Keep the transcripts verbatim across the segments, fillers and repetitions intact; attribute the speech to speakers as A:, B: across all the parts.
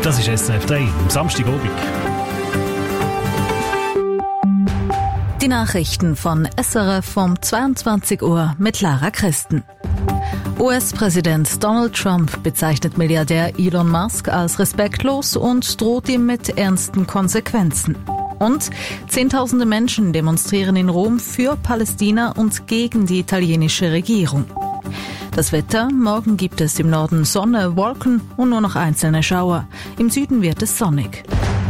A: Das ist S R F drei am Samstagabend.
B: Die Nachrichten von S R F um zweiundzwanzig Uhr mit Lara Christen. U S-Präsident Donald Trump bezeichnet Milliardär Elon Musk als respektlos und droht ihm mit ernsten Konsequenzen. Und Zehntausende Menschen demonstrieren in Rom für Palästina und gegen die italienische Regierung. Das Wetter: Morgen gibt es im Norden Sonne, Wolken und nur noch einzelne Schauer. Im Süden wird es sonnig.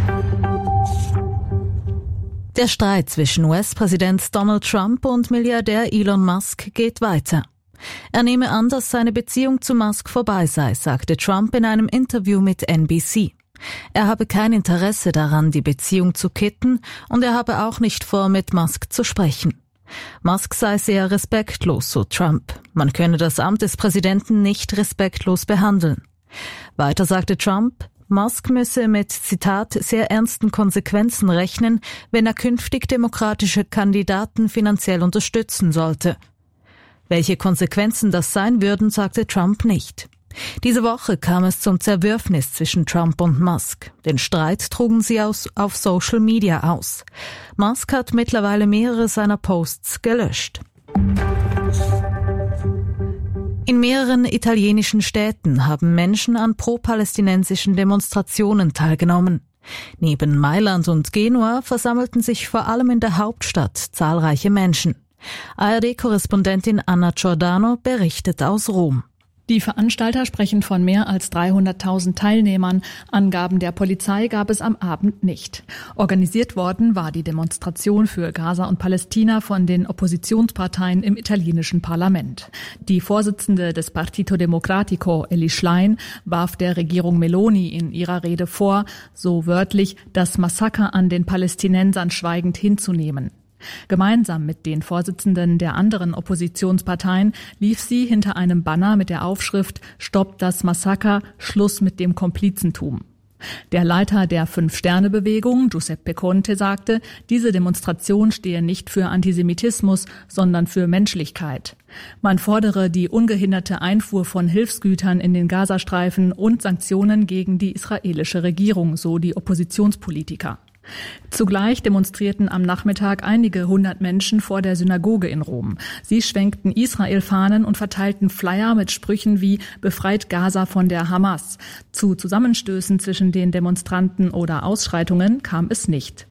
B: Der Streit zwischen U S-Präsident Donald Trump und Milliardär Elon Musk geht weiter. Er nehme an, dass seine Beziehung zu Musk vorbei sei, sagte Trump in einem Interview mit N B C. Er habe kein Interesse daran, die Beziehung zu kitten, und er habe auch nicht vor, mit Musk zu sprechen. Musk sei sehr respektlos, so Trump. Man könne das Amt des Präsidenten nicht respektlos behandeln. Weiter sagte Trump, Musk müsse mit, Zitat, sehr ernsten Konsequenzen rechnen, wenn er künftig demokratische Kandidaten finanziell unterstützen sollte. Welche Konsequenzen das sein würden, sagte Trump nicht. Diese Woche kam es zum Zerwürfnis zwischen Trump und Musk. Den Streit trugen sie aus, auf Social Media aus. Musk hat mittlerweile mehrere seiner Posts gelöscht. In mehreren italienischen Städten haben Menschen an pro-palästinensischen Demonstrationen teilgenommen. Neben Mailand und Genua versammelten sich vor allem in der Hauptstadt zahlreiche Menschen. A R D-Korrespondentin Anna Giordano berichtet aus Rom.
C: Die Veranstalter sprechen von mehr als dreihunderttausend Teilnehmern. Angaben der Polizei gab es am Abend nicht. Organisiert worden war die Demonstration für Gaza und Palästina von den Oppositionsparteien im italienischen Parlament. Die Vorsitzende des Partito Democratico, Elly Schlein, warf der Regierung Meloni in ihrer Rede vor, so wörtlich, das Massaker an den Palästinensern schweigend hinzunehmen. Gemeinsam mit den Vorsitzenden der anderen Oppositionsparteien lief sie hinter einem Banner mit der Aufschrift »Stoppt das Massaker, Schluss mit dem Komplizentum«. Der Leiter der Fünf-Sterne-Bewegung, Giuseppe Conte, sagte, diese Demonstration stehe nicht für Antisemitismus, sondern für Menschlichkeit. Man fordere die ungehinderte Einfuhr von Hilfsgütern in den Gazastreifen und Sanktionen gegen die israelische Regierung, so die Oppositionspolitiker. Zugleich demonstrierten am Nachmittag einige hundert Menschen vor der Synagoge in Rom. Sie schwenkten Israel-Fahnen und verteilten Flyer mit Sprüchen wie »Befreit Gaza von der Hamas«. Zu Zusammenstößen zwischen den Demonstranten oder Ausschreitungen kam es nicht.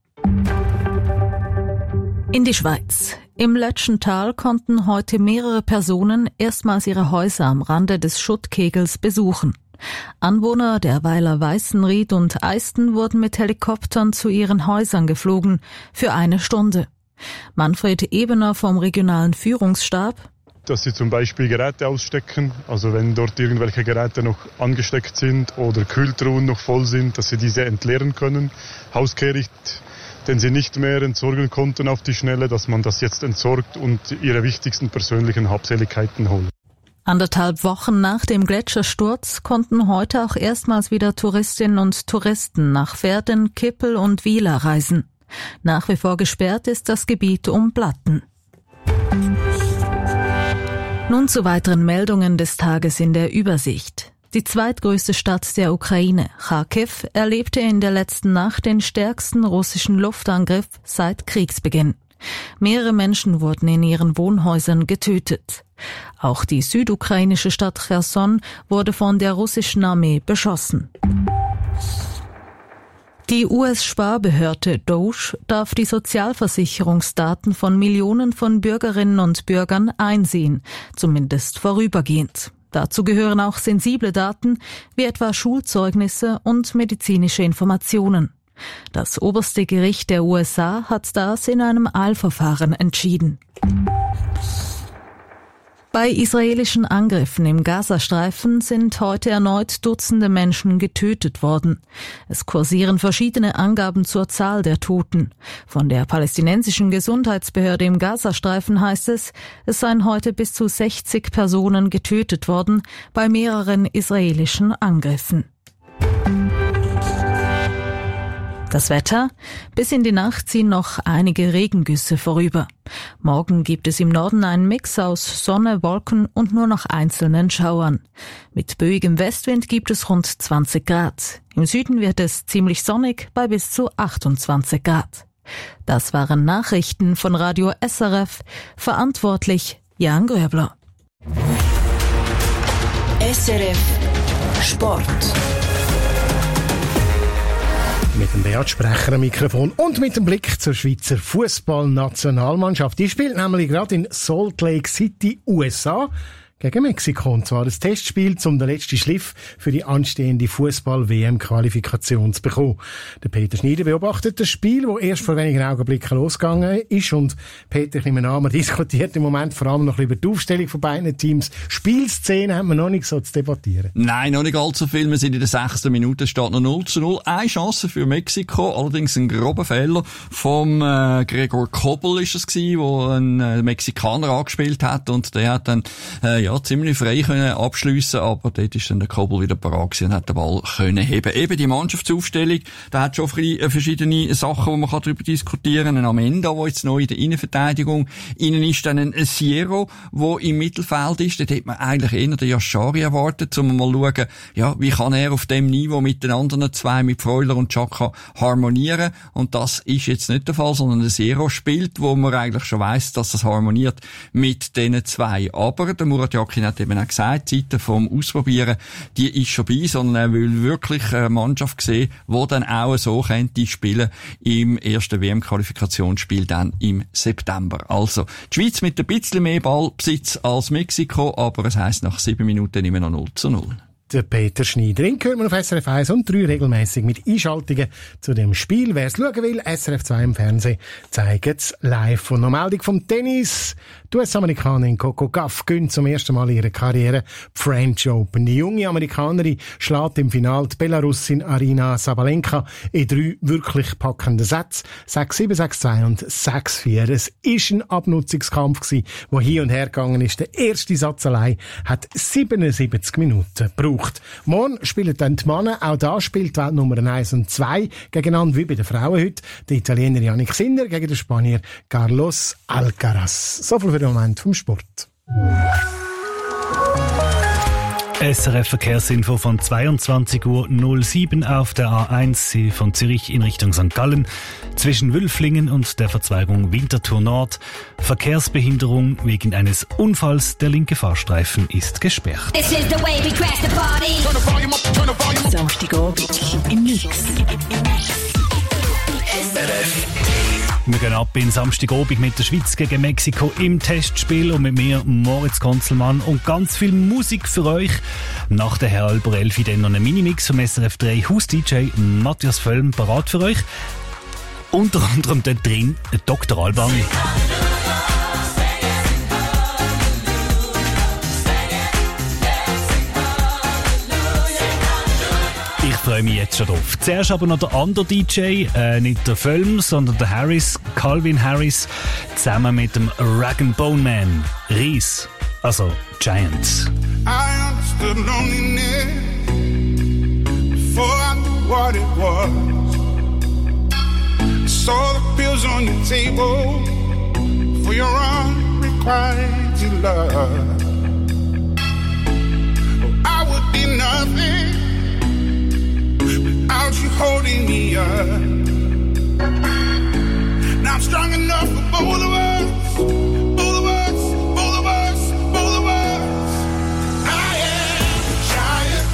B: In die Schweiz. Im Lötschental konnten heute mehrere Personen erstmals ihre Häuser am Rande des Schuttkegels besuchen. Anwohner der Weiler Weißenried und Eisten wurden mit Helikoptern zu ihren Häusern geflogen, für eine Stunde. Manfred Ebener vom regionalen Führungsstab:
D: Dass sie zum Beispiel Geräte ausstecken, also wenn dort irgendwelche Geräte noch angesteckt sind oder Kühltruhen noch voll sind, dass sie diese entleeren können. Hauskehricht, den sie nicht mehr entsorgen konnten auf die Schnelle, dass man das jetzt entsorgt und ihre wichtigsten persönlichen Habseligkeiten holt.
B: Anderthalb Wochen nach dem Gletschersturz konnten heute auch erstmals wieder Touristinnen und Touristen nach Verden, Kippel und Wiehla reisen. Nach wie vor gesperrt ist das Gebiet um Blatten. Nun zu weiteren Meldungen des Tages in der Übersicht. Die zweitgrößte Stadt der Ukraine, Charkiw, erlebte in der letzten Nacht den stärksten russischen Luftangriff seit Kriegsbeginn. Mehrere Menschen wurden in ihren Wohnhäusern getötet. Auch die südukrainische Stadt Cherson wurde von der russischen Armee beschossen. Die U S-Sparbehörde D O J darf die Sozialversicherungsdaten von Millionen von Bürgerinnen und Bürgern einsehen, zumindest vorübergehend. Dazu gehören auch sensible Daten, wie etwa Schulzeugnisse und medizinische Informationen. Das oberste Gericht der U S A hat das in einem Eilverfahren entschieden. Bei israelischen Angriffen im Gazastreifen sind heute erneut Dutzende Menschen getötet worden. Es kursieren verschiedene Angaben zur Zahl der Toten. Von der palästinensischen Gesundheitsbehörde im Gazastreifen heißt es, es seien heute bis zu sechzig Personen getötet worden bei mehreren israelischen Angriffen. Das Wetter: Bis in die Nacht ziehen noch einige Regengüsse vorüber. Morgen gibt es im Norden einen Mix aus Sonne, Wolken und nur noch einzelnen Schauern. Mit böigem Westwind gibt es rund zwanzig Grad. Im Süden wird es ziemlich sonnig bei bis zu achtundzwanzig Grad. Das waren Nachrichten von Radio S R F. Verantwortlich Jan Gröbler.
E: S R F Sport.
F: Mit dem Beat Sprecher am Mikrofon und mit dem Blick zur Schweizer Fußballnationalmannschaft. Die spielt nämlich gerade in Salt Lake City, U S A, gegen Mexiko. Und zwar ein Testspiel, um den letzten Schliff für die anstehende Fußball-W M-Qualifikation zu bekommen. Der Peter Schneider beobachtet das Spiel, das erst vor wenigen Augenblicken losgegangen ist. Und Peter, ich nehme an, man diskutiert im Moment vor allem noch über die Aufstellung von beiden Teams. Spielszenen haben wir noch nicht so zu debattieren.
G: Nein, noch nicht allzu viel. Wir sind in der sechsten Minute, steht noch null zu null. Eine Chance für Mexiko, allerdings ein grober Fehler vom äh, Gregor Kobel ist es gewesen, wo ein äh, Mexikaner angespielt hat und der hat dann äh, ja ziemlich frei können abschliessen, aber dort ist dann der Kobel wieder parat gewesen und hat den Ball können heben. Eben die Mannschaftsaufstellung, da hat schon verschiedene Sachen, die man darüber diskutieren kann. Ein Amenda, der jetzt neu in der Innenverteidigung innen ist, dann ein Siero, der im Mittelfeld ist. Dort hätte man eigentlich eher den Yashari erwartet, um mal zu schauen, ja, wie kann er auf dem Niveau mit den anderen zwei, mit Freuler und Xhaka, harmonieren. Und das ist jetzt nicht der Fall, sondern der Siero spielt, wo man eigentlich schon weiss, dass das harmoniert mit diesen zwei. Aber der Murat Yakin hat eben auch gesagt, die Zeit vom Ausprobieren, die ist schon bei, sondern er will wirklich eine Mannschaft sehen, die dann auch so könnte spielen im ersten W M-Qualifikationsspiel dann im September. Also, die Schweiz mit ein bisschen mehr Ballbesitz als Mexiko, aber es heisst nach sieben Minuten immer noch null zu null.
F: Der Peter Schneider. Den hört man auf S R F eins und drei regelmäßig mit Einschaltungen zu dem Spiel. Wer es schauen will, S R F zwei im Fernsehen zeigt es live. Und noch Meldung vom Tennis. Die U S-Amerikanerin Coco Gauff gönnt zum ersten Mal ihre Karriere die French Open. Die junge Amerikanerin schlägt im Finale die Belarusin Arina Sabalenka in drei wirklich packenden Sätzen. sechs sieben, sechs zwei und sechs vier. Es war ein Abnutzungskampf gewesen, der hier und her gegangen ist. Der erste Satz allein hat siebenundsiebzig Minuten gebraucht. Morgen spielen dann die Männer. Auch da spielt Welt Nummer eins und zwei gegeneinander wie bei den Frauen heute. Der Italiener Yannick Sinner gegen den Spanier Carlos Alcaraz. So viel für den Moment vom Sport.
A: S R F Verkehrsinfo von zweiundzwanzig Uhr null sieben auf der A eins von Zürich in Richtung Sankt Gallen zwischen Wülflingen und der Verzweigung Winterthur Nord. Verkehrsbehinderung wegen eines Unfalls. Der linke Fahrstreifen ist gesperrt.
E: Samstagabend im Mix.
A: Wir gehen ab in Samstagabend mit der Schweiz gegen Mexiko im Testspiel und mit mir Moritz Gonzelmann und ganz viel Musik für euch. Nach der halber elf dann noch einen Minimix vom S R F drei Haus-D J Matthias Völlm parat für euch. Unter anderem dort drin Doktor Alban. Ich freue mich jetzt schon drauf. Zuerst aber noch der andere D J, äh, nicht der Völlm, sondern der Harris, Calvin Harris, zusammen mit dem Rag and Bone Man, Ries, also Giants.
H: I understood loneliness before I knew what it was. I saw the pills on your table for your unrequited love. Oh, I would be nothing without you holding me up. Now I'm strong enough for both of us, both of us, both of us, both of us. I am a giant.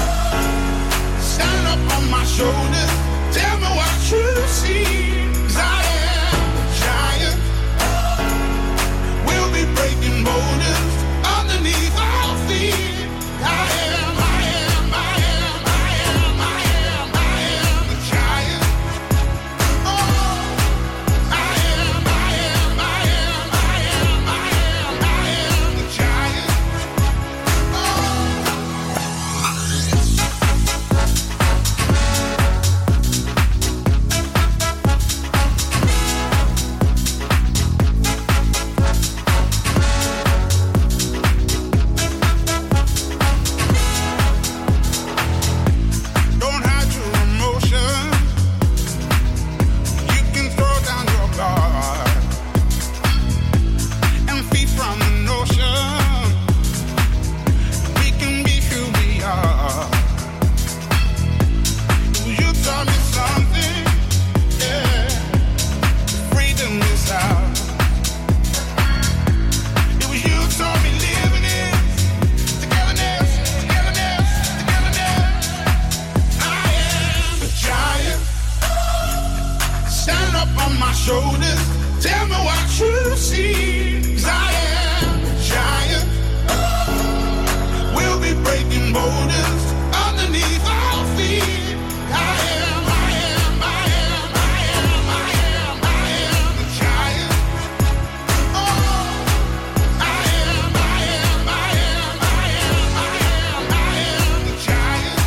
H: Stand up on my shoulders, tell me what you see. 'Cause I am a giant. We'll be breaking boulders underneath our feet. I am, I am, I am, I am, I am, I am a giant. Oh, I am, I am, I am, I am, I am, I am the giant. Oh. shoulders. Tell me what you see. 'Cause I am a giant. We'll be breaking borders underneath our feet. I am, I am, I am, I am, I am, I am a giant. Oh, I am, I am, I am, I am, I am, I am a giant.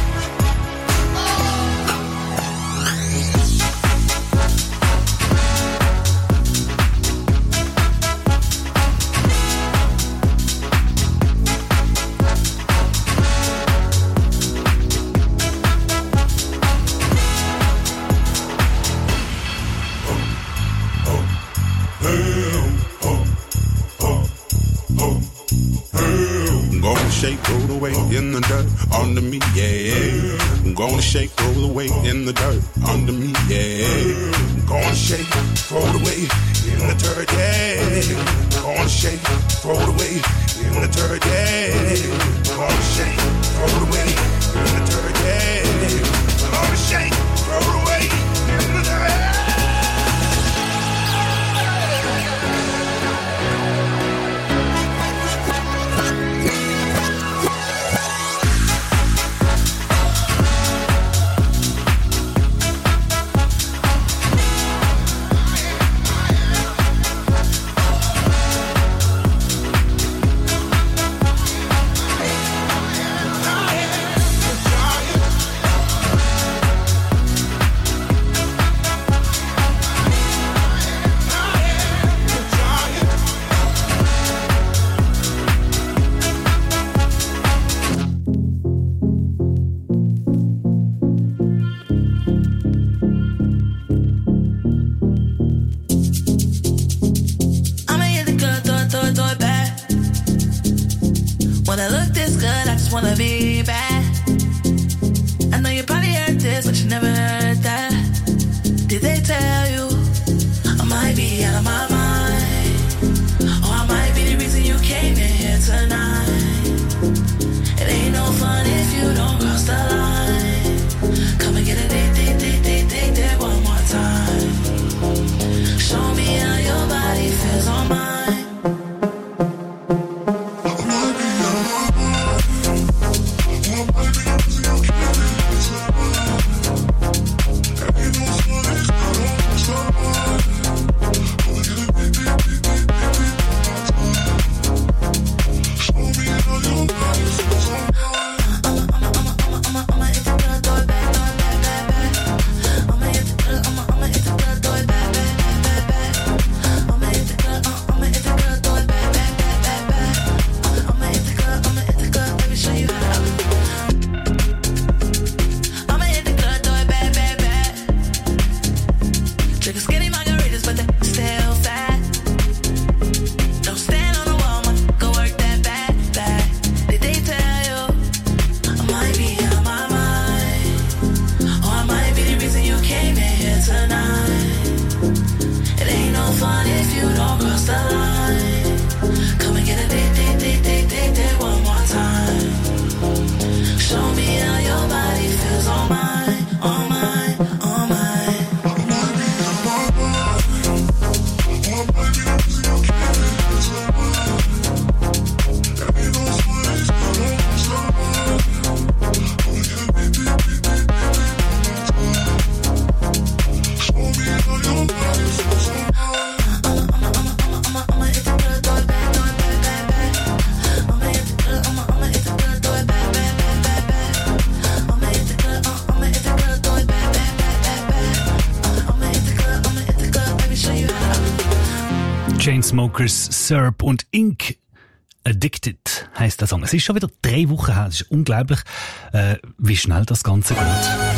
I: I'm gonna shake, roll away in the dirt under me, yeah. I'm gonna shake, roll away in the dirt under me, yeah. I'm gonna shake, roll away in the dirt, yeah. I'm gonna shake, roll away in the dirt, yeah. I'm gonna shake, roll away in the dirt, yeah. I'm gonna shake, roll away in the dirt.
J: Wanna be bad. I know you probably heard this, but you never heard that. Did they tell you I might be out of my mind? Or I might be the reason you came in here tonight. It ain't no fun if you don't cross the line. Come and get a date, date, date, date, date, date one more time. Show me how your body feels on mine.
A: Chainsmokers, Syrup und Ink. Addicted heisst der Song. Es ist schon wieder drei Wochen her. Es ist unglaublich, äh, wie schnell das Ganze geht.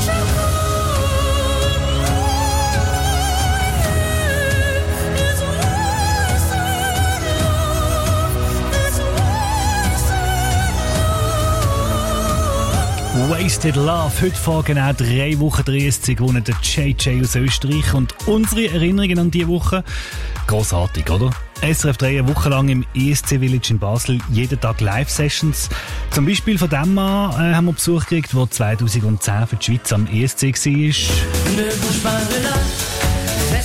A: Wasted Love. Heute vor genau drei Wochen dreißig gewonnen der J J aus Österreich. Und unsere Erinnerungen an diese Woche? Grossartig, oder? S R F drei eine Woche lang im E S C Village in Basel, jeden Tag Live-Sessions. Zum Beispiel von dem Mann äh, haben wir Besuch gekriegt, der zweitausendzehn für die Schweiz am E S C war.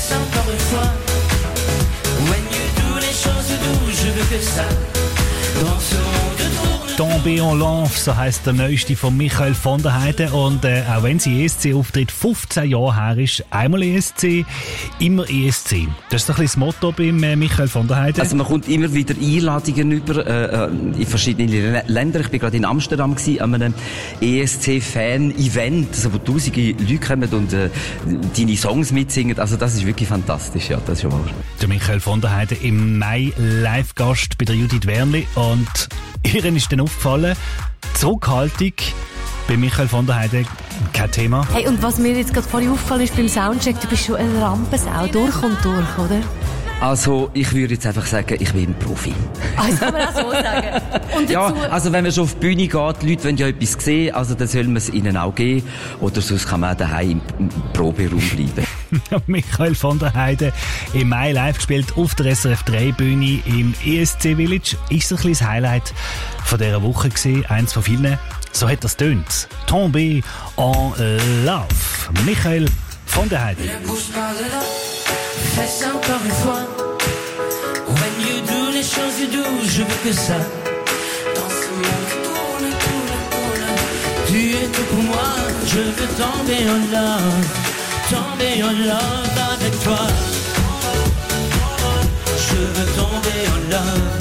J: ça encore une fois. When you do les choses doux, je veux que ça. Dans ce monde tourne.
A: Tombé en Love, so heisst der neueste von Michael von der Heide. Und äh, auch wenn sie E S C-Auftritt fünfzehn Jahre her ist, einmal E S C, immer E S C. Das ist ein bisschen das Motto beim äh, Michael von der Heide.
K: Also man kommt immer wieder Einladungen über äh, in verschiedene Länder. Ich bin gerade in Amsterdam gewesen, an einem E S C-Fan-Event, also wo tausende Leute kommen und äh, deine Songs mitsingen. Also das ist wirklich fantastisch, ja, das ist schon wahr.
A: Der Michael von der Heide im Mai Live-Gast bei der Judith Wernli. Und ihren ist dann aufgefallen, Zurückhaltung bei Michael von der Heide kein Thema.
L: Hey, und was mir jetzt gerade vorhin aufgefallen ist beim Soundcheck, du bist schon eine Rampensau, durch und durch, oder?
K: Also, ich würde jetzt einfach sagen, ich bin ein Profi.
L: Ah, das kann man auch so sagen. Und
K: ja,
L: dazu...
K: also wenn man schon auf die Bühne geht, die Leute wollen ja etwas sehen, also dann soll man es ihnen auch geben. Oder sonst kann man auch daheim im Proberaum bleiben.
A: Michael von der Heide im Mai live gespielt auf der S R F drei Bühne im E S C Village. Ist so ein bisschen das Highlight von dieser Woche gewesen, eins von vielen. So hat das tönt. Tombé en Love. Michael von der Heide.
J: Fais ça encore une fois. When you do les choses you do, je veux que ça. Dans ce monde tourne, tourne, tourne. Tu es tout pour moi, je veux tomber en love. Tomber en love avec toi. Je veux tomber en love.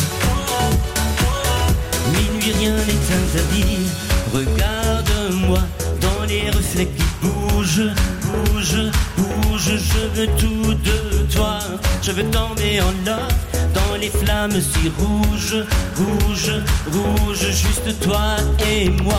J: Minuit rien n'est interdit. Regarde-moi dans les reflets qui bougent, bougent, bougent. Je veux tout de toi. Je veux tomber en love dans les flammes si rouges, rouges, rouges. Juste toi et moi.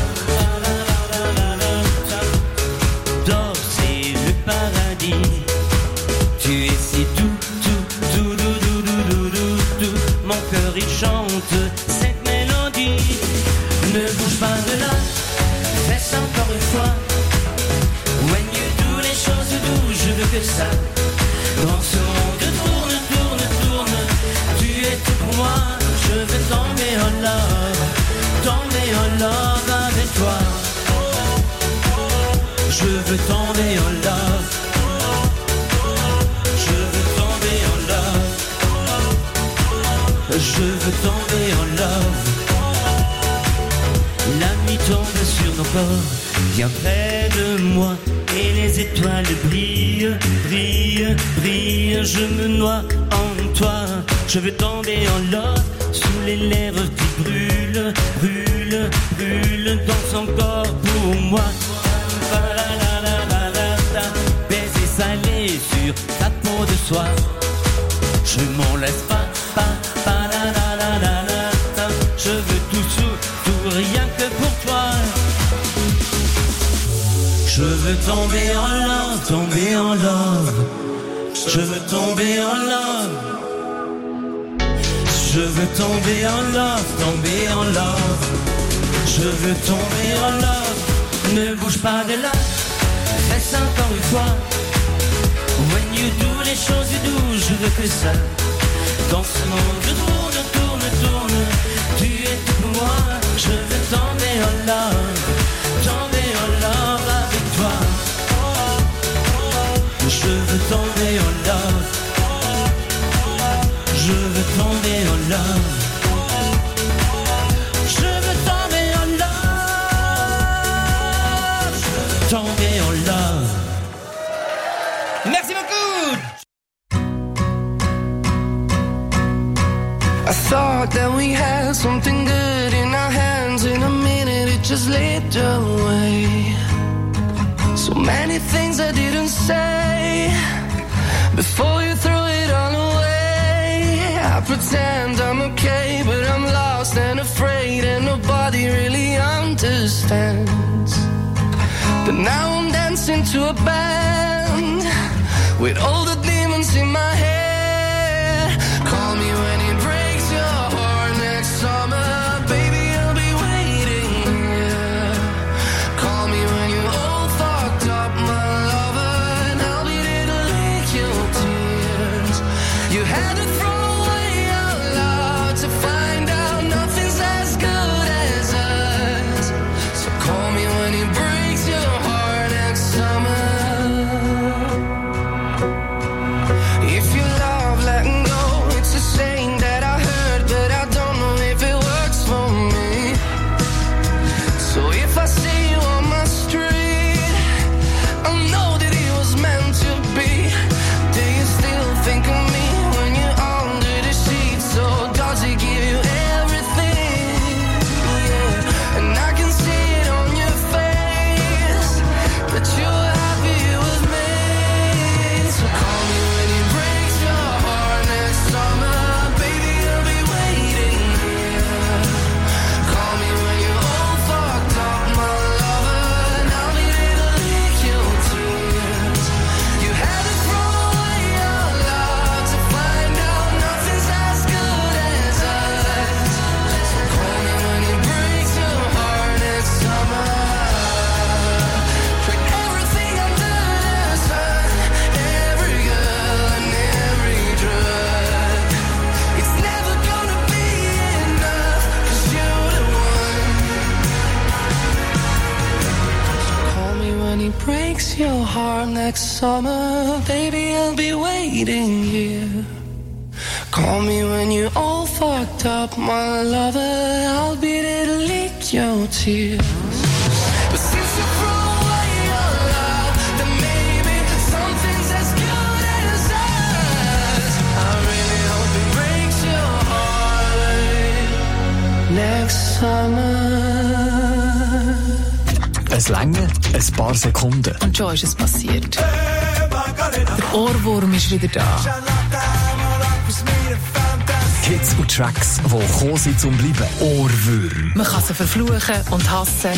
J: Dors, c'est le paradis. Tu es si doux, tout, tout, doux, doux, doux, doux, doux, doux. Mon cœur il chante cette mélodie. Ne bouge pas de là, fais ça encore une fois. When you do les choses doux, je veux que ça. Dans ce monde tourne, tourne, tourne. Tu es tout pour moi, je veux tomber en love. Tomber en love avec toi. Je veux tomber en love. Je veux tomber en love. Je veux tomber en love. La nuit tombe sur nos corps. Viens près de moi et les étoiles brillent, brillent, brillent. Je me noie en toi. Je veux tomber en love sous les lèvres qui brûlent, brûlent, brûlent. Danse encore pour moi. Baiser salé sur ta peau de soie. Je m'en laisse pas, pas, pas, la, la, la, la, la. Je veux tout sous, tout rien que pour toi. Je veux tomber en love, tomber en love. Je veux tomber en love. Je veux tomber en love, tomber en love. Je veux tomber en love. Ne bouge pas de là, fais ça encore une fois. When you do les choses you do, je veux que ça. Dans ce monde je tourne, tourne, tourne. Tu es tout pour moi, je veux tomber en love. Tomber en love avec toi. Je veux tomber en love. Je veux tomber en love. Je veux tomber en love. Je veux tomber en love. Merci beaucoup.
M: I thought that we had something good in our hands. In a minute it just slipped away. So many things I didn't say before you threw it all away. I pretend I'm okay, but I'm lost and afraid, and nobody really understands. But now I'm dancing to a band with all the demons in my head. Call me when it breaks your heart next summer, baby, I'll be waiting here. Call me when you're all fucked up, my lover, and I'll be there to lick your tears. You had to throw away out loud to find out nothing's as good as us. So call me when it breaks your heart next summer. breaks your heart next summer, baby, I'll be waiting here. Call me when you're all fucked up, my lover, I'll be there to lick your tears. But since you threw away your love, then maybe something's as good as us. I really hope it breaks your heart next summer.
N: Es Länge, ein paar Sekunden.
O: Und schon ist es passiert. Der Ohrwurm ist wieder da.
N: Hits und Tracks, die gekommen sind zum Bleiben. Ohrwürm.
O: Man kann sie verfluchen und hassen.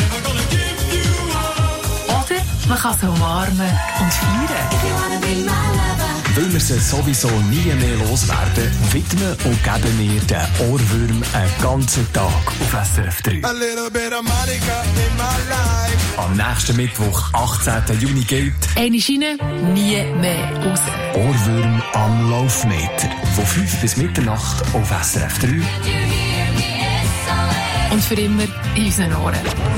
O: Oder man kann sie umarmen und feiern.
N: Weil wir sie sowieso nie mehr loswerden, widmen und geben wir den Ohrwürm einen ganzen Tag auf S R F drei. Am nächsten Mittwoch, achtzehnten Juni, gilt
O: eine Schiene, nie mehr raus.
N: Ohrwürm am Laufmeter. Von fünf bis Mitternacht auf S R F drei.
O: Und für immer in unseren Ohren.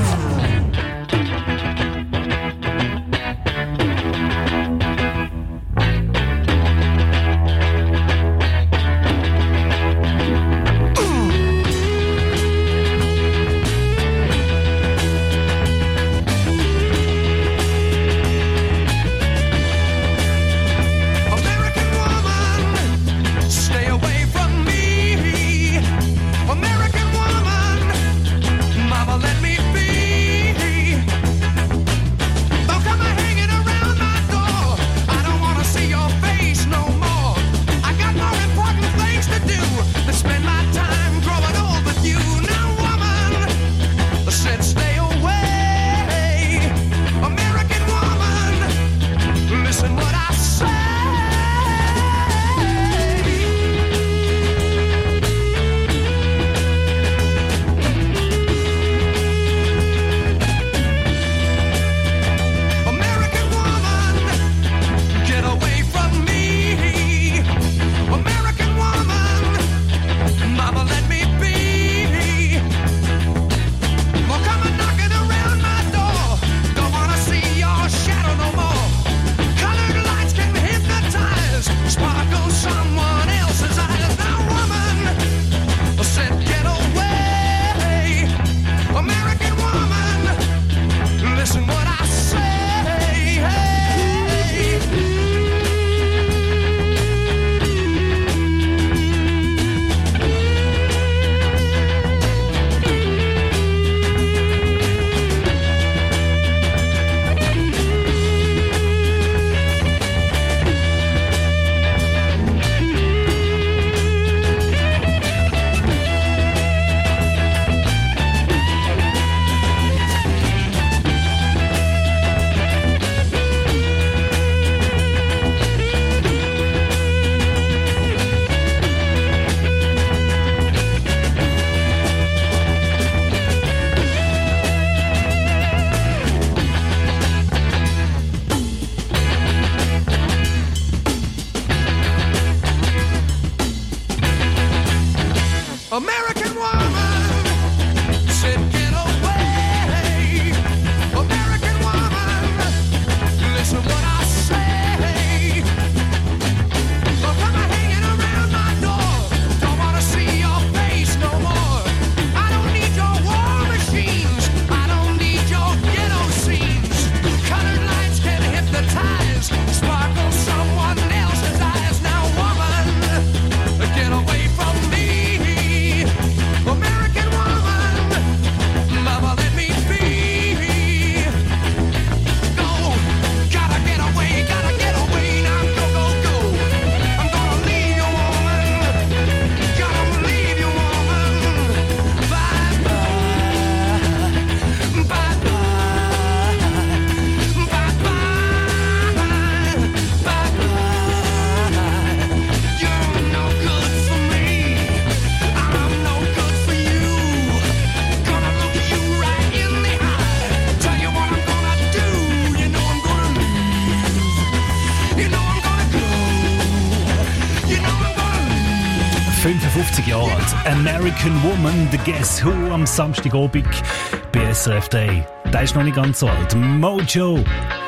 A: fünfundfünfzig Jahre alt. American Woman, The Guess Who am Samstagabend bei S R F drei. Der ist noch nicht ganz so alt. Mojo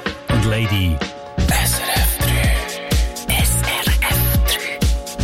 A: Lady.
N: S R F drei.
E: S R F drei.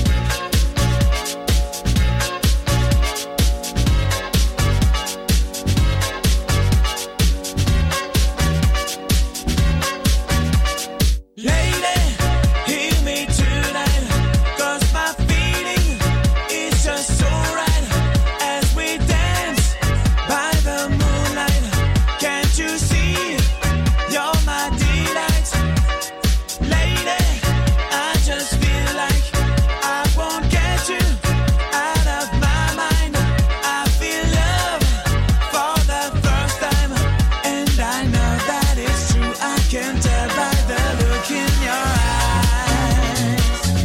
M: Lady, hear me tonight, 'cause my feeling is just so right as we dance by the moonlight. Can't you see? You're my delight. Lady, I just feel like I won't get you out of my mind. I feel love for the first time, and I know that it's true. I can tell by the look in your eyes.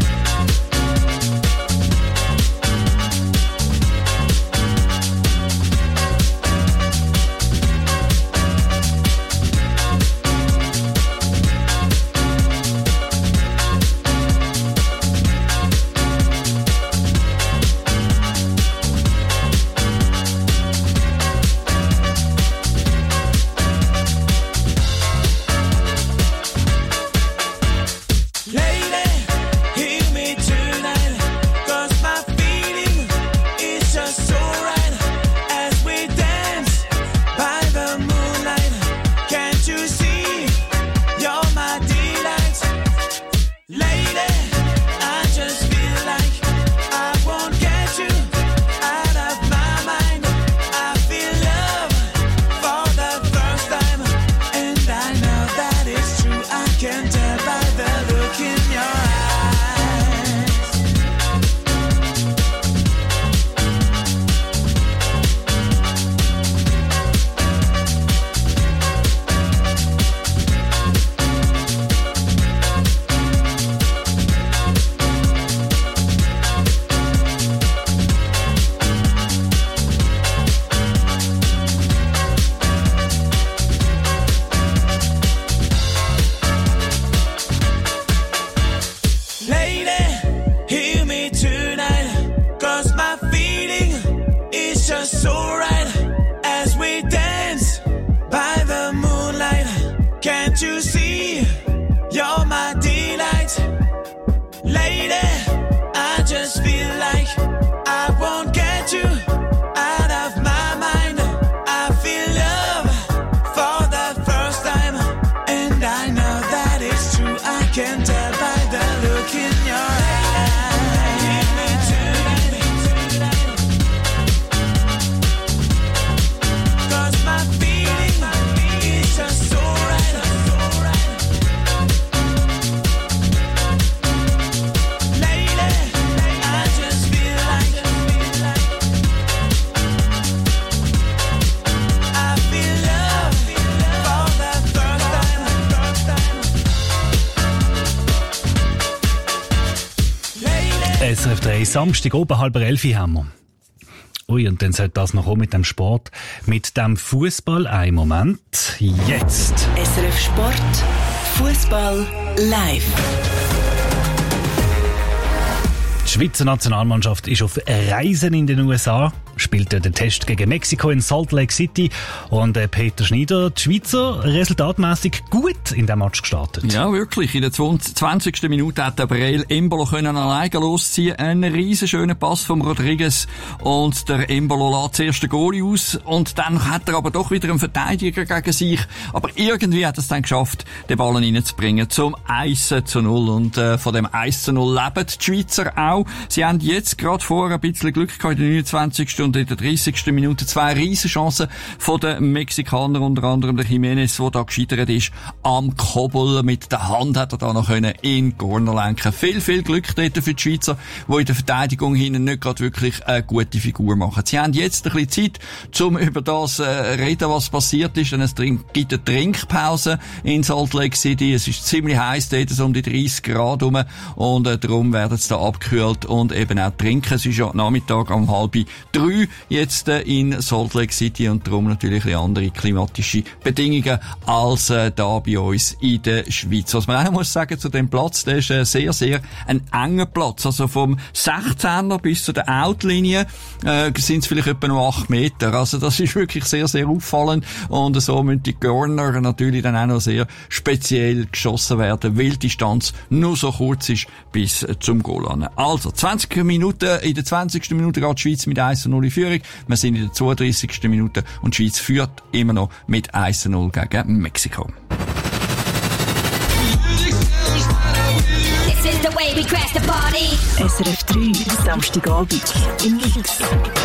M: Lady, hear me tonight, 'cause my feeling is just so right as we dance by the moonlight. Can't you see? You're my delight. Lady, I just feel like I won't get you out of my mind. I feel love for the first time, and I know that it's true. I can tell by the look in your eyes. Lady, hear me tonight, 'cause my feeling is just so right as we dance by the moonlight. Can't you see? You're my delight. Lady, I just feel like I won't get you out of my mind. I feel love for the first time, and I know that it's true. I can tell by the look in your eyes. Hear me tonight, 'cause my feeling is just so right. Lady, I just feel like I feel love for the first time.
A: S R F drei, Samstag oben halb elf haben wir. Ui, und dann sollte das noch kommen mit dem Sport, mit dem Fußball. Ein Moment, jetzt.
E: S R F Sport, Fußball live.
A: Die Schweizer Nationalmannschaft ist auf Reisen in den U S A, spielt den Test gegen Mexiko in Salt Lake City. Und äh, Peter Schneider, die Schweizer resultatmässig gut in dem Match gestartet.
G: Ja, wirklich. In der zwanzigsten Minute hat der Breel Embolo können alleine losziehen. Ein riesen schöner Pass vom Rodriguez. Und der Embolo lässt zuerst den Goalie aus. Und dann hat er aber doch wieder einen Verteidiger gegen sich. Aber irgendwie hat er es dann geschafft, den Ball reinzubringen zum eins zu null. Und äh, von dem eins zu null leben die Schweizer auch. Sie haben jetzt gerade vorher ein bisschen Glück gehabt in der neunundzwanzigsten und in der dreißigsten Minute. Zwei Riesenchancen von den Mexikanern, unter anderem der Jimenez, der da gescheitert ist am Kobbel. Mit der Hand hat er da noch können in den Corner lenken. Viel, viel Glück dort für die Schweizer, die in der Verteidigung hinten nicht gerade wirklich eine gute Figur machen. Sie haben jetzt ein bisschen Zeit, um über das äh, reden, was passiert ist, denn es gibt eine Trinkpause in Salt Lake City. Es ist ziemlich heiß dort, so um die dreißig Grad rum, und äh, darum werden sie da abgekühlt und eben auch trinken. Es ist ja Nachmittag um halb drei jetzt äh, in Salt Lake City und darum natürlich ein andere klimatische Bedingungen als äh, da bei uns in der Schweiz. Was man auch muss sagen zu dem Platz, der ist äh, sehr, sehr ein enger Platz. Also vom sechzehner bis zu der Outlinie äh, sind es vielleicht etwa noch acht Meter. Also das ist wirklich sehr, sehr auffallend und so müssen die Corner natürlich dann auch noch sehr speziell geschossen werden, weil die Distanz nur so kurz ist bis zum Goal an. Also zwanzig Minuten, in der zwanzigsten Minute geht die Schweiz mit eins zu null in Führung. Wir sind in der zweiunddreissigsten Minute und die Schweiz führt immer noch mit eins zu null gegen Mexiko.
O: S R F drei, Samstagabend im Mix.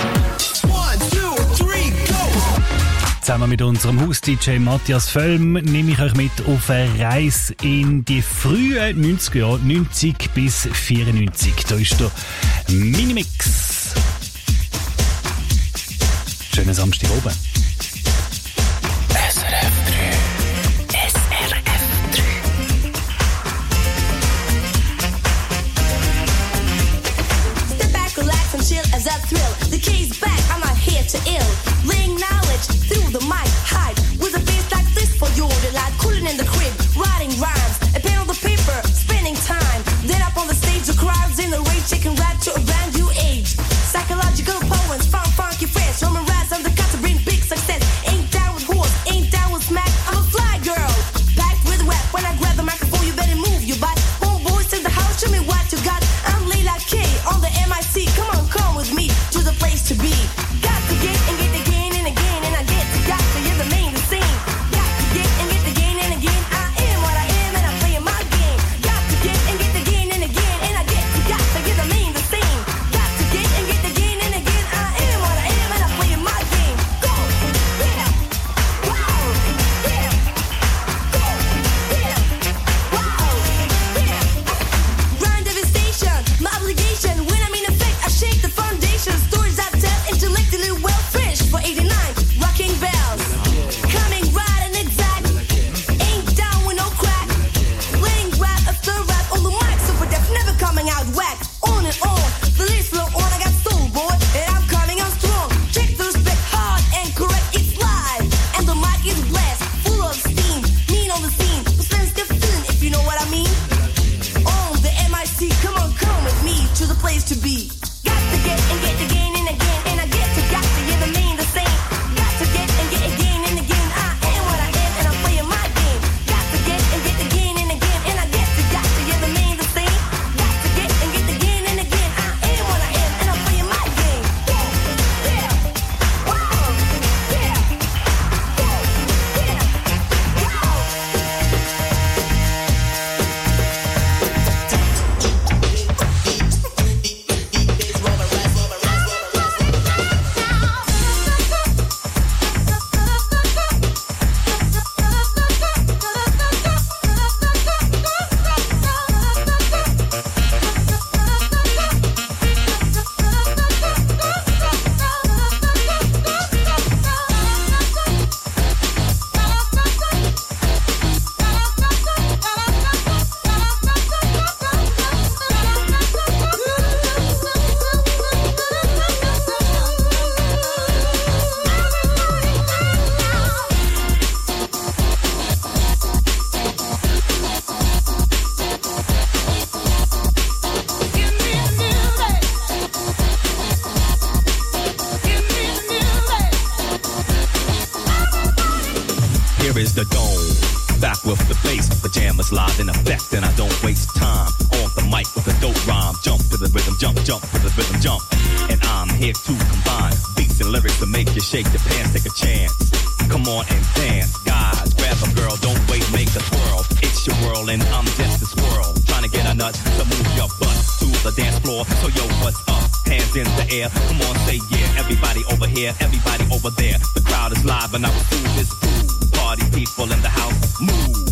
A: Zusammen mit unserem Haus-D J Matthias Völm nehme ich euch mit auf eine Reise in die frühen neunziger Jahre, neunzig bis vierundneunzig. Da ist der Minimix. Schönen Samstag oben.
O: S R F drei. S R F drei.
P: Step back, relax and chill as I thrill. The key's back, I'm not here to ill. Laying knowledge through the mic, hype. With a bass like this for your delight. Cooling in the crib, writing rhymes. A pen on the paper, spending time. Then up on the stage, the crowds in the rage. Taking rap to a brand new age. Psychological poems, fun, funky friends. Roman rats on the cut to bring big success. Ain't down with horse, ain't down with smack. I'm a fly girl, packed with rap. When I grab the microphone, you better move your butt. Homeboys in the house, show me what you got. I'm Layla K on the M I C. Come on, come with me to the place to be. Got to get and get again and again, and I get to got to hear the main the scene. Got to get and get again and again. I am what I am, and I'm playing my game. Got to get and get again and again, and I get to got to hear the main the scene. Got to get and get again and again. I am what I am, and I'm playing my game. Go, yeah, wow, yeah, go, yeah, wow, yeah. Grind devastation, my obligation. When I'm in effect, I shake the foundation. Stories I tell, intellectually well fresh for eighty-nine, rocking bells. Coming right and exact. Ain't down with no crack. Playing rap after rap on the mic, super deaf, never coming out whack. On and on, the list flow on. I got soul, boy, and I'm coming on strong. Check the respect, hard and correct. It's live, and the mic is blessed, full of steam. Mean on the scene, the sensitive feeling, if you know what I mean. On the M I C, come on, come with me to the place to be. Got to get and get again and again, and I get to got to hear the main the same. Got to get and get again and again. I am what I am, and I'm playing my game. Got to get and get again and again, and I get to got to hear the main the same. Got to get and get again and again. I am what I am, and I'm playing my game. Go, yeah, wow, yeah, go, yeah, wow.
Q: Here is the dome, back with the bass, pajamas live in effect, and I don't waste time on the mic with a dope rhyme. Jump to the rhythm, jump, jump to the rhythm, jump. And I'm here to combine beats and lyrics to make you shake your pants, take a chance. Come on and dance, guys, grab a girl, don't wait, make a twirl. It's your world and I'm just a squirrel, trying to get a nut to move your butt to the dance floor. So yo, what's up? Hands in the air, come on, say yeah. Everybody over here, everybody over there. The crowd is live and I'm through this food. Party people in the house, move.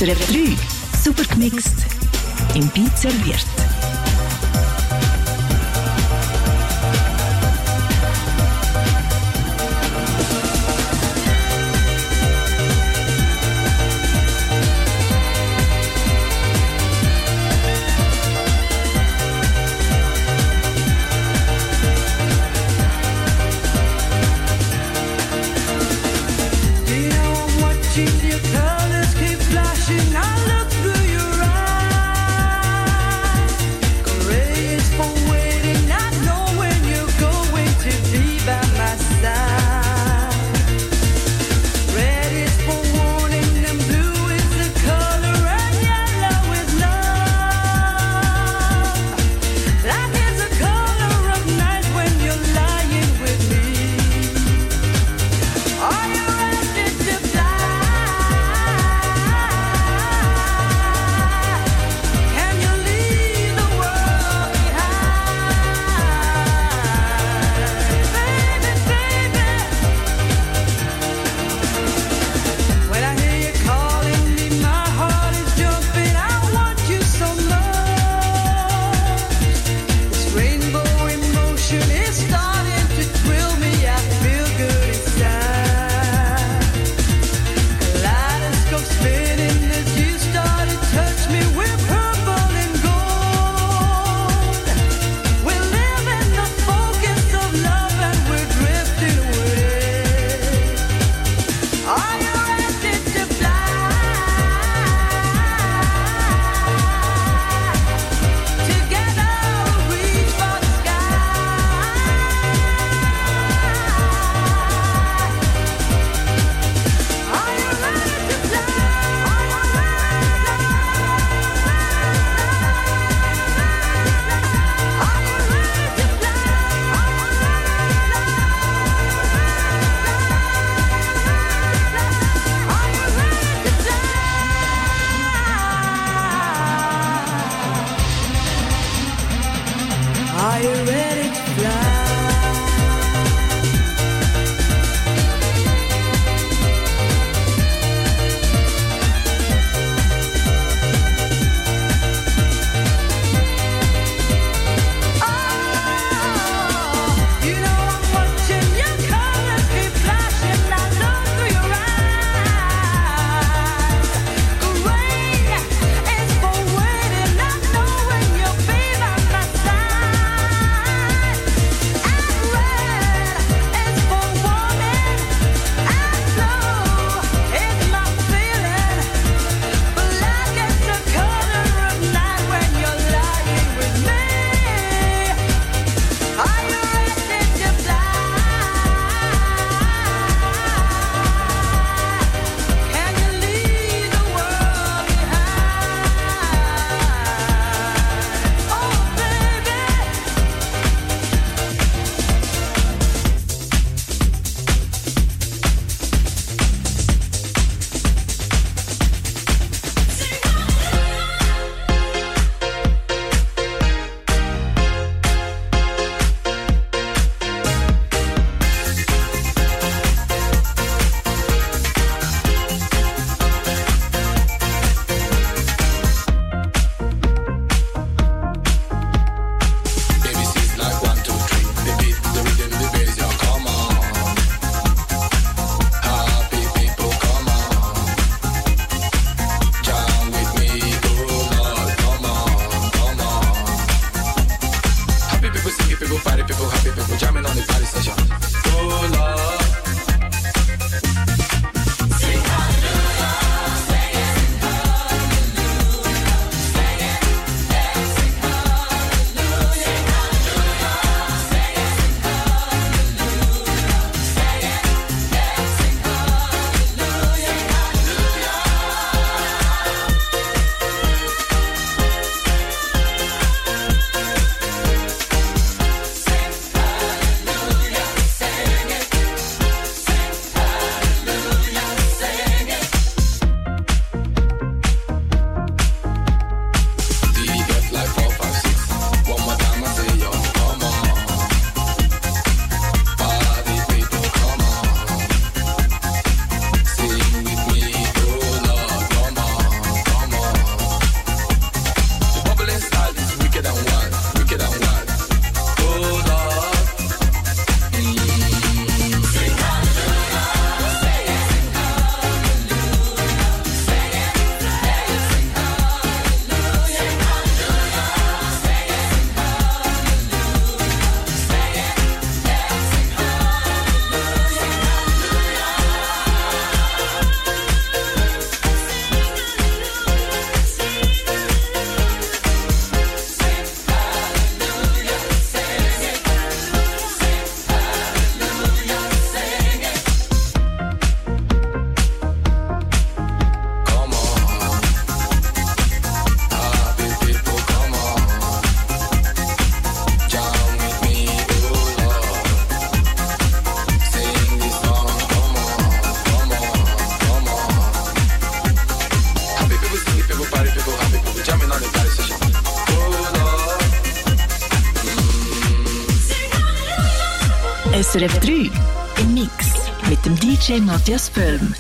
E: S R F drei, super gemixt, im Beat serviert.
M: Your colors keep flashing. I look through your eyes. Grace for waiting. I know when you're going to be by my side. Red is for warning, and blue is the color, and yellow is love. Black is the color of night when you're lying with me. Are you ready to fly?
P: Side.
O: S R F drei im Mix mit dem D J Matthias Böhm.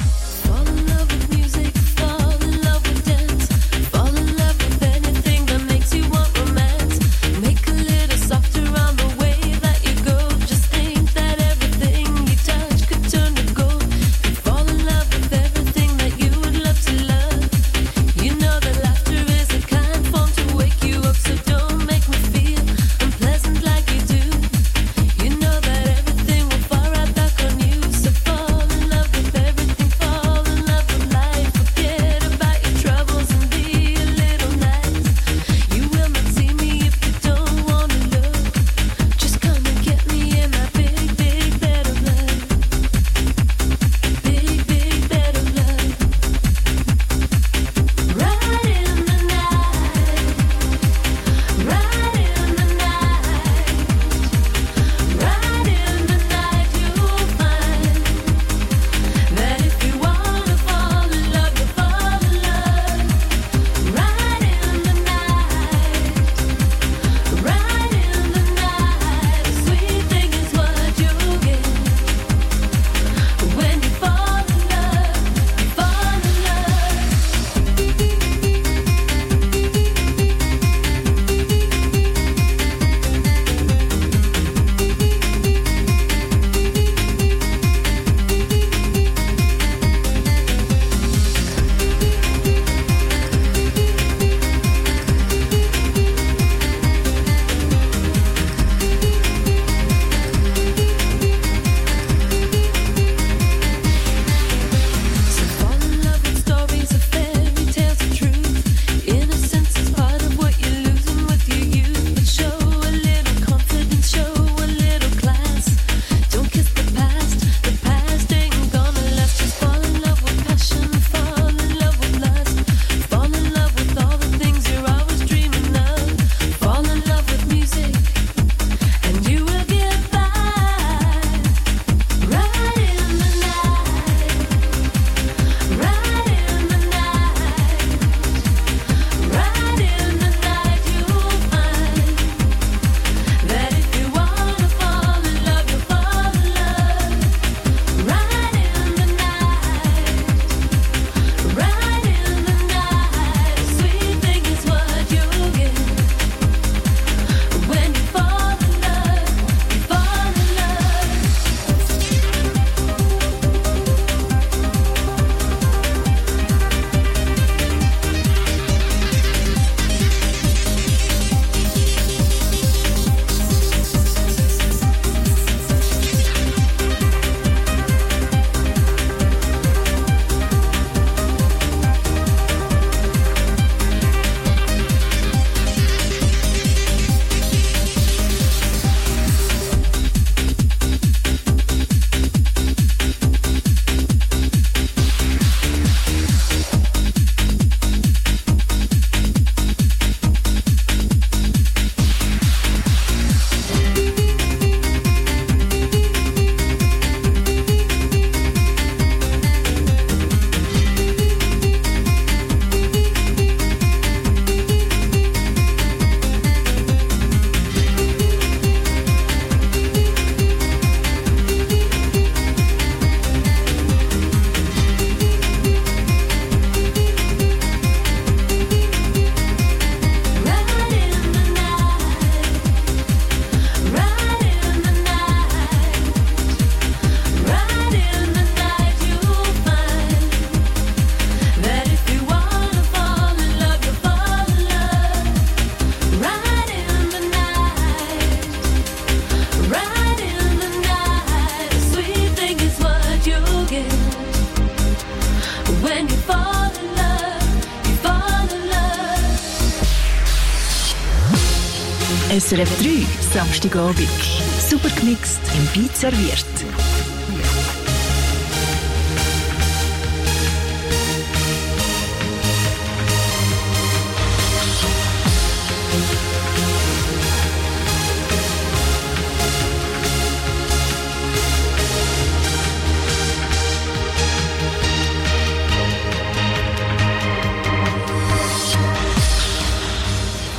O: S R F drei, Samstagabend. Super gemixt, im Beat serviert.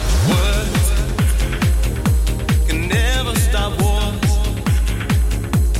H: Can never stop wars.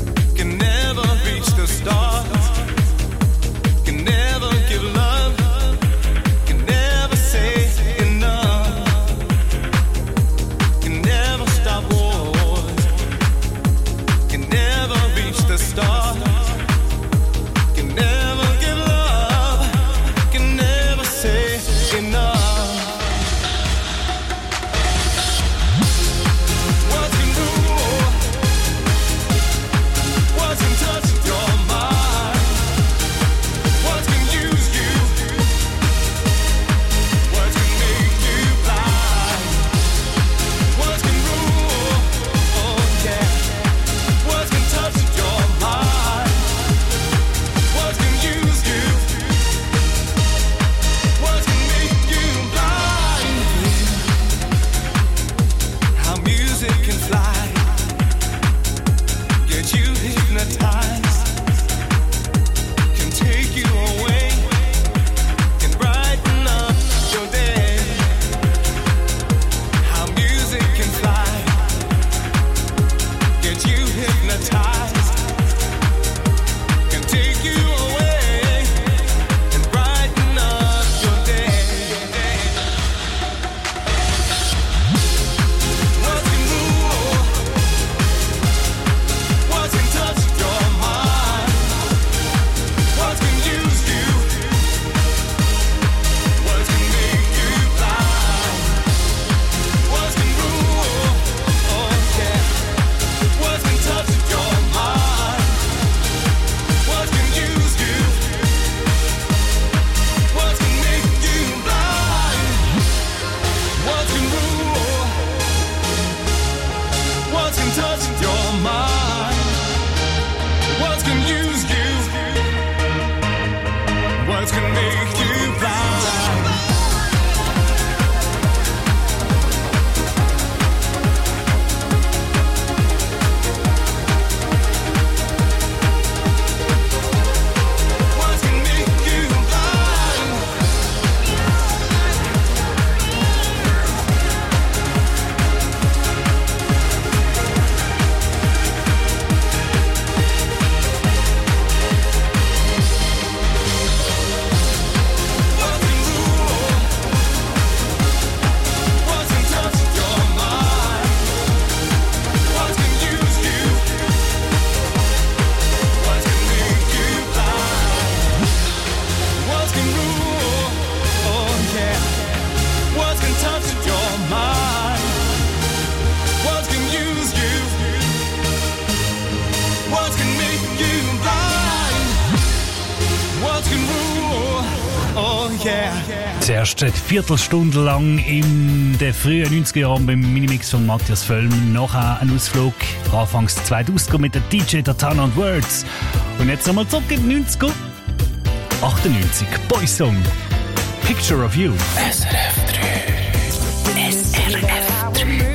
A: Zuerst eine Viertelstunde lang in den frühen neunziger Jahren beim Minimix von Matthias Völlm. Nachher ein Ausflug anfangs zweitausender mit der D J Tatana und Words. Und jetzt nochmal zurück in die neunziger. achtundneunzig, Boysong, Picture of You.
H: S R F drei. S R F drei.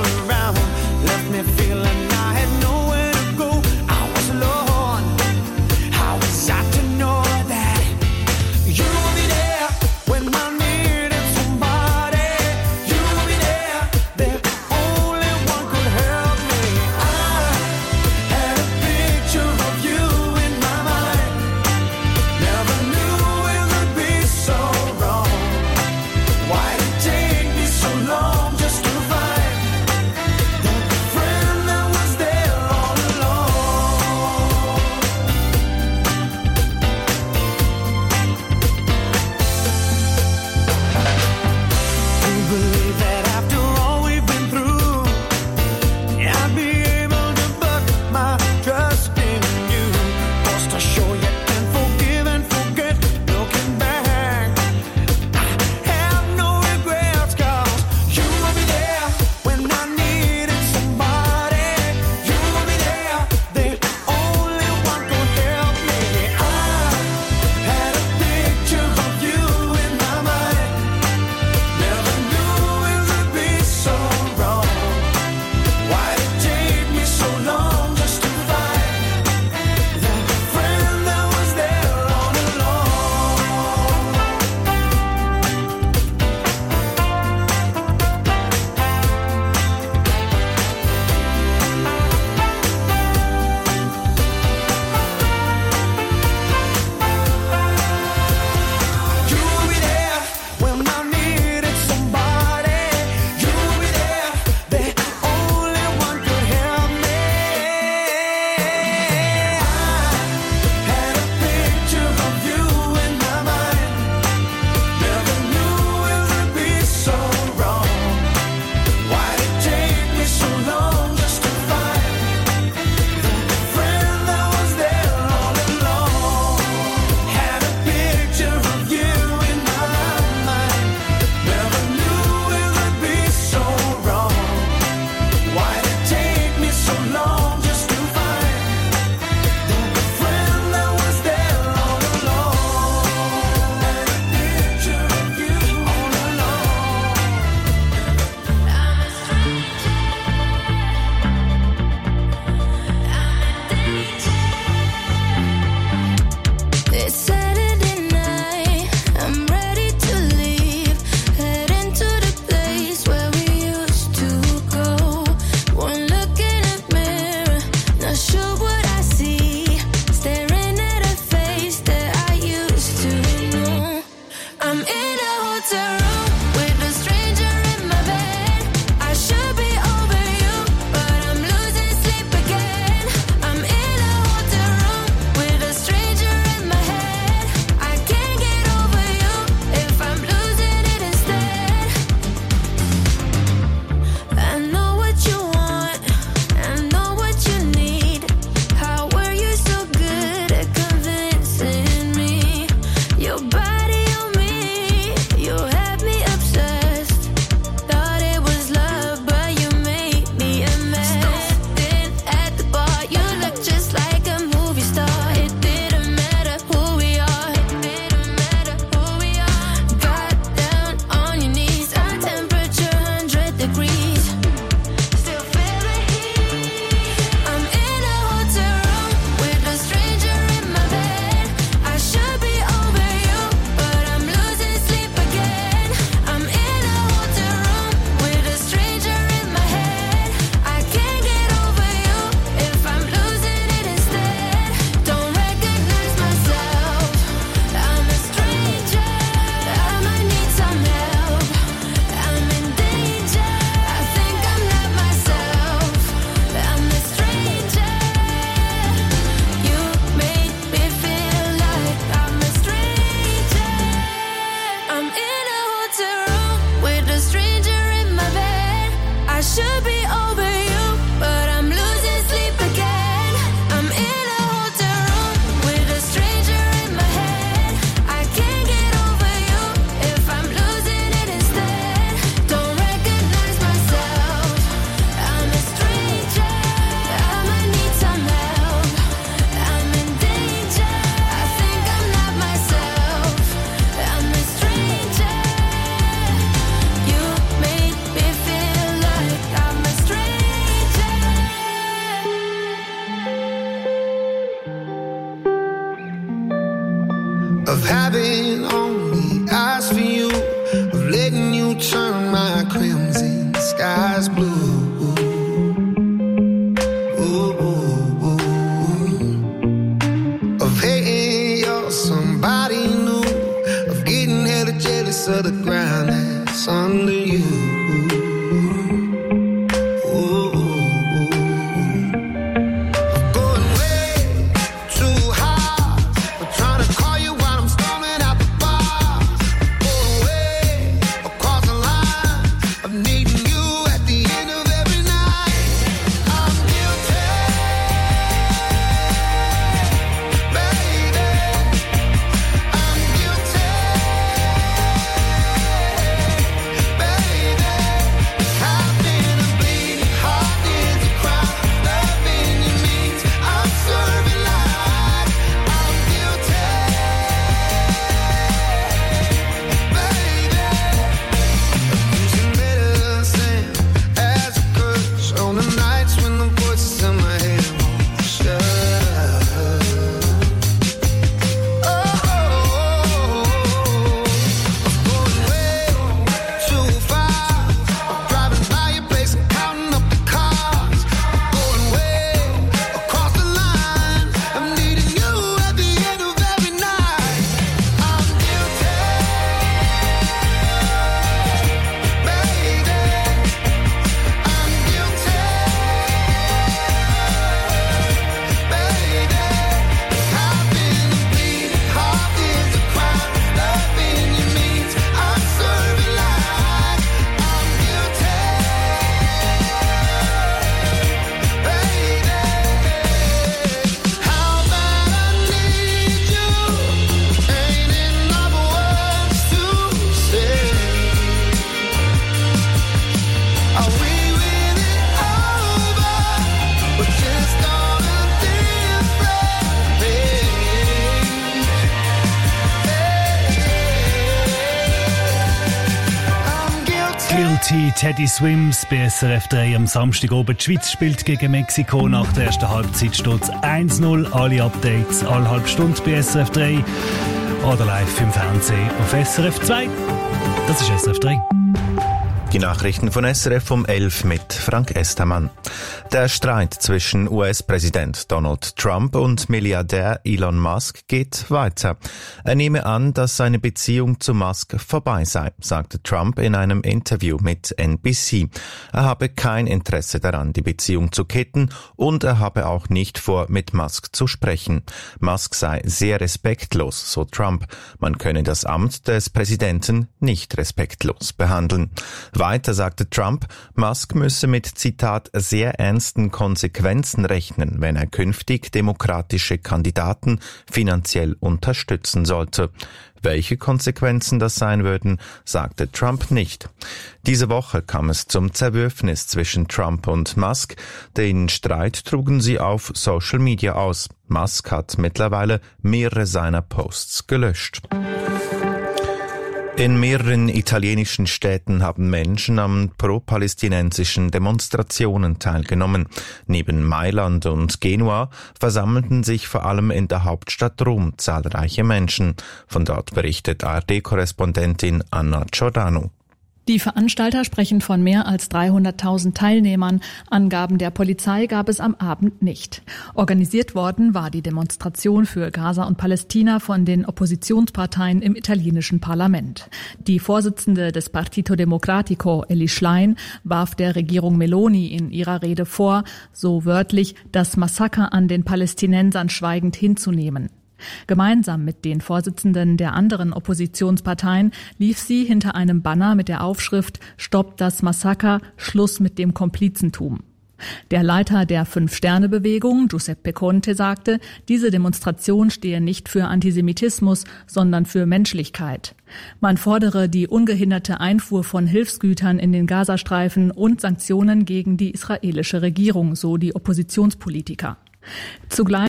R: Feeling I had nowhere to go. I was alone. of having only eyes for you, of letting you turn my crimson skies blue. Ooh, ooh, ooh. Of hating you're somebody new, of getting hella jealous of the ground that's under you.
A: Teddy Swims bei S R F drei am Samstag oben. Die Schweiz spielt gegen Mexiko. Nach der ersten Halbzeit steht es eins null. Alle Updates alle halbe Stunde bei S R F drei oder live im Fernsehen auf S R F zwei. Das ist S R F drei.
S: Die Nachrichten von S R F um elf mit Frank Estermann. Der Streit zwischen U S-Präsident Donald Trump und Milliardär Elon Musk geht weiter. Er nehme an, dass seine Beziehung zu Musk vorbei sei, sagte Trump in einem Interview mit N B C. Er habe kein Interesse daran, die Beziehung zu kitten, und er habe auch nicht vor, mit Musk zu sprechen. Musk sei sehr respektlos, so Trump. Man könne das Amt des Präsidenten nicht respektlos behandeln. Weiter sagte Trump, Musk müsse mit, Zitat, sehr ernsten Konsequenzen rechnen, wenn er künftig demokratische Kandidaten finanziell unterstützen sollte. Welche Konsequenzen das sein würden, sagte Trump nicht. Diese Woche kam es zum Zerwürfnis zwischen Trump und Musk. Den Streit trugen sie auf Social Media aus. Musk hat mittlerweile mehrere seiner Posts gelöscht. In mehreren italienischen Städten haben Menschen an pro-palästinensischen Demonstrationen teilgenommen. Neben Mailand und Genua versammelten sich vor allem in der Hauptstadt Rom zahlreiche Menschen. Von dort berichtet A R D-Korrespondentin Anna Giordano.
C: Die Veranstalter sprechen von mehr als dreihunderttausend Teilnehmern. Angaben der Polizei gab es am Abend nicht. Organisiert worden war die Demonstration für Gaza und Palästina von den Oppositionsparteien im italienischen Parlament. Die Vorsitzende des Partito Democratico, Elly Schlein, warf der Regierung Meloni in ihrer Rede vor, so wörtlich, das Massaker an den Palästinensern schweigend hinzunehmen. Gemeinsam mit den Vorsitzenden der anderen Oppositionsparteien lief sie hinter einem Banner mit der Aufschrift »Stoppt das Massaker, Schluss mit dem Komplizentum«. Der Leiter der Fünf-Sterne-Bewegung, Giuseppe Conte, sagte, diese Demonstration stehe nicht für Antisemitismus, sondern für Menschlichkeit. Man fordere die ungehinderte Einfuhr von Hilfsgütern in den Gazastreifen und Sanktionen gegen die israelische Regierung, so die Oppositionspolitiker. Zugleich